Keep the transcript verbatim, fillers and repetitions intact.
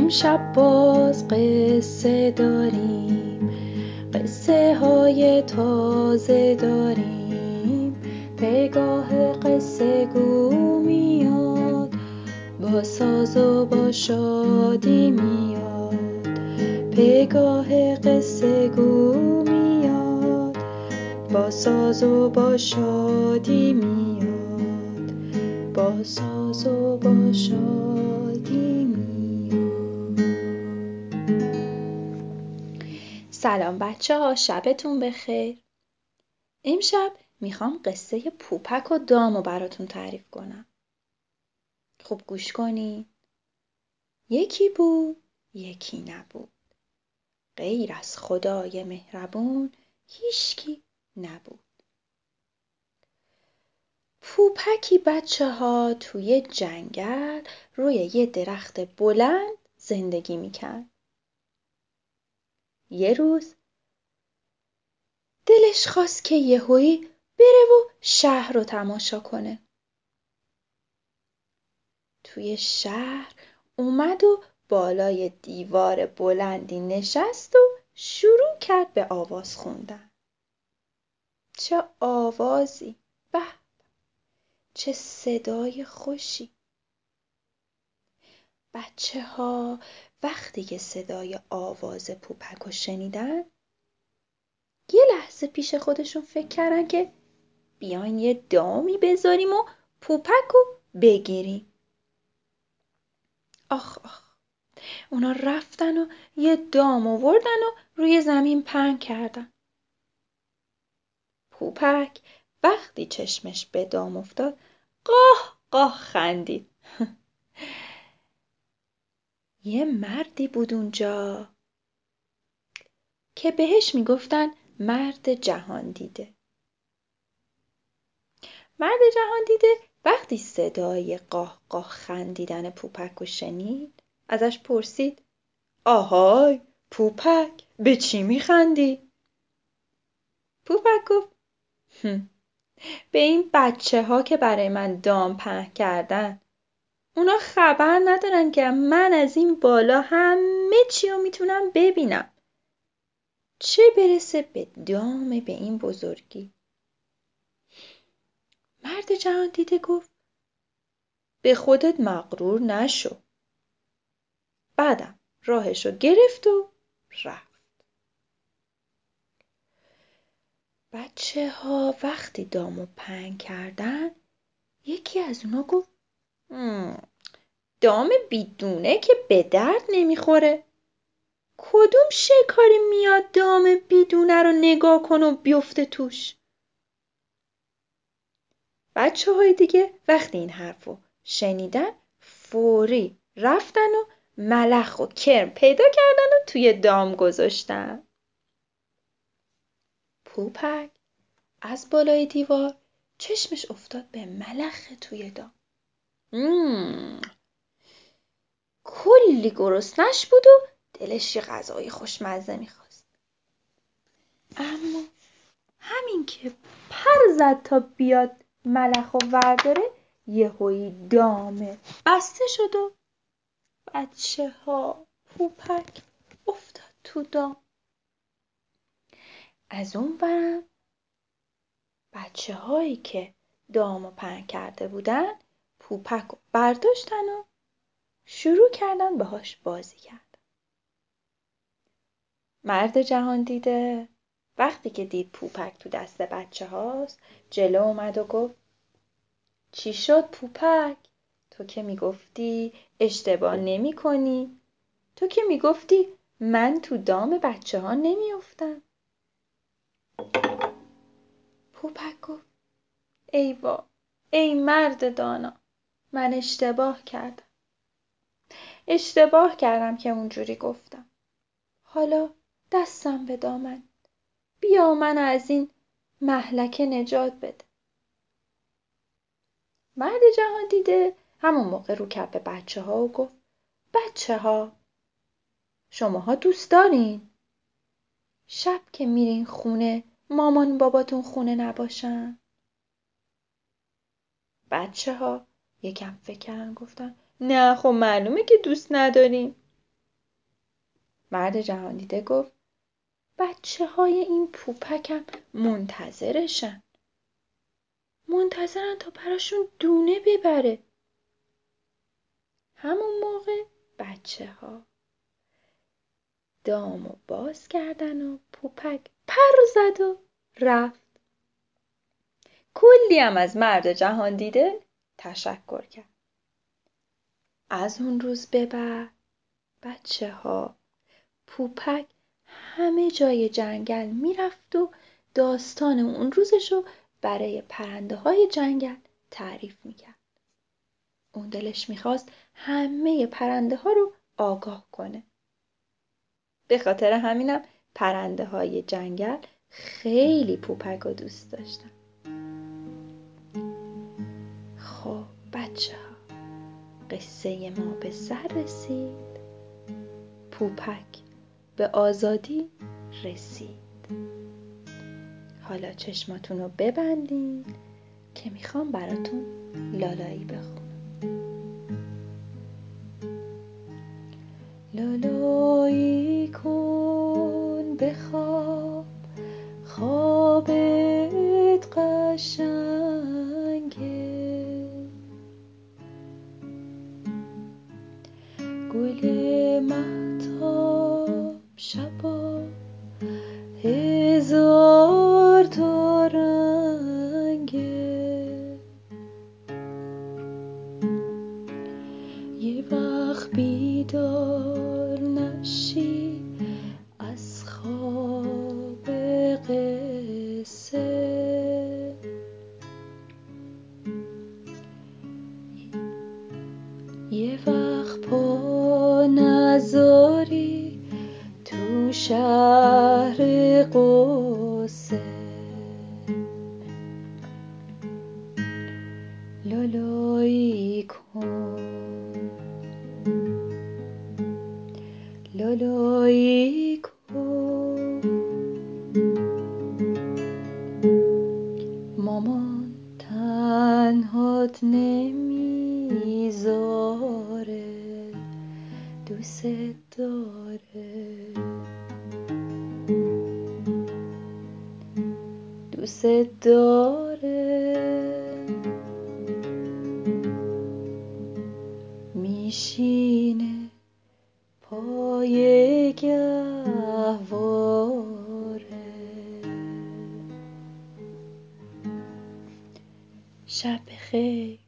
امشب باز قصه داریم، قصه های تازه داریم. پگاه قصه گو میاد، با ساز و با شادی میاد. پگاه قصه گو میاد، با ساز و با شادی میاد. با ساز و با شادی میاد. سلام بچه ها، شبتون بخیر. امشب میخوام قصه پوپک و دامو براتون تعریف کنم. خوب گوش کنین. یکی بود، یکی نبود. غیر از خدای مهربون هیچکی نبود. پوپکی بچه ها توی جنگل روی یه درخت بلند زندگی میکرد. یه روز دلش خواست که یهویی بره و شهر رو تماشا کنه. توی شهر اومد و بالای دیوار بلندی نشست و شروع کرد به آواز خوندن. چه آوازی! به چه صدای خوشی! بچه ها وقتی که صدای آواز پوپک رو شنیدن، یه لحظه پیش خودشون فکر کردن که بیاین یه دامی بذاریم و پوپک رو بگیریم. آخ آخ، اونا رفتن و یه دام آوردن و روی زمین پهن کردن. پوپک وقتی چشمش به دام افتاد قاه قاه خندید. یه مردی بود اونجا که بهش میگفتن مرد جهان دیده. مرد جهان دیده وقتی صدای قاه قاه خندیدن پوپک رو شنید، ازش پرسید: آهای پوپک، به چی میخندی؟ پوپک گفت: به این بچه ها که برای من دام پهن کردن. اونا خبر ندارن که من از این بالا همه چی رو میتونم ببینم. چه برسه به دام به این بزرگی. مرد جهان دیده گفت: به خودت مغرور نشو. بعدم راهشو گرفت و رفت. بچه ها وقتی دامو پهن کردن، یکی از اونا گفت: دام بیدونه که به درد نمیخوره. کدوم شکاری میاد دام بیدونه رو نگاه کن و بیفته توش؟ بچه های دیگه وقتی این حرفو شنیدن فوری رفتن و ملخ و کرم پیدا کردن و توی دام گذاشتن. پوپک از بالای دیوار چشمش افتاد به ملخ توی دام. مم. کلی گرسنش بود و دلش یه غذای خوشمزه میخواست. اما همین که پر زد تا بیاد ملخ و ورداره، یهویی دامه بسته شد و بچه ها پوپک افتاد تو دام. از اون برم بچه هایی که دامو پهن کرده بودن پوپک رو برداشتن و شروع کردن باهاش بازی کردن. مرد جهان دیده وقتی که دید پوپک تو دست بچه هاست جلو اومد و گفت: چی شد پوپک؟ تو که میگفتی اشتباه نمی کنی. تو که میگفتی من تو دام بچه ها نمیافتم. پوپک گفت: ای وا، ای مرد دانا، من اشتباه کردم. اشتباه کردم که اونجوری گفتم. حالا دستم به دامن، بیا منو از این مهلکه نجات بده. مرد جهان دیده همون موقع رو کرد به بچه ها و گفت: بچه ها، شماها دوست دارین شب که میرین خونه مامان باباتون خونه نباشن؟ بچه ها یکم فکر کردن گفتن: نه خب معلومه که دوست نداریم. مرد جهان دیده گفت بچه های این پوپکم منتظرشن. منتظرن تا براشون دونه ببره. همون موقع بچه ها دامو باز کردن و پوپک پر زد و رفت. کلی هم از مرد جهان دیده تشکر کرد. از اون روز به بعد بچه ها پوپک همه جای جنگل میرفت و داستان اون روزشو برای پرنده های جنگل تعریف میکرد. اون دلش میخواست همه پرنده ها رو آگاه کنه. به خاطر همینم پرنده های جنگل خیلی پوپک رو دوست داشتن. خب بچه ها، قصه ما به سر رسید. پوپک به آزادی رسید. حالا چشماتون رو ببندین که میخوام براتون لالایی بخونم. لالایی کن بخواب، خوابت قشنگه، گل مهتاب شبا هزار تا رنگه، یه وقت بیدار نشی از خواب قصه، یه وقت پا نذاری تو شهر قصه، لالایی کن، لالایی کن، مامان تنهات نمیذاره، دوست داره، دوست داره، میشینه پای گهواره. شب بخیر.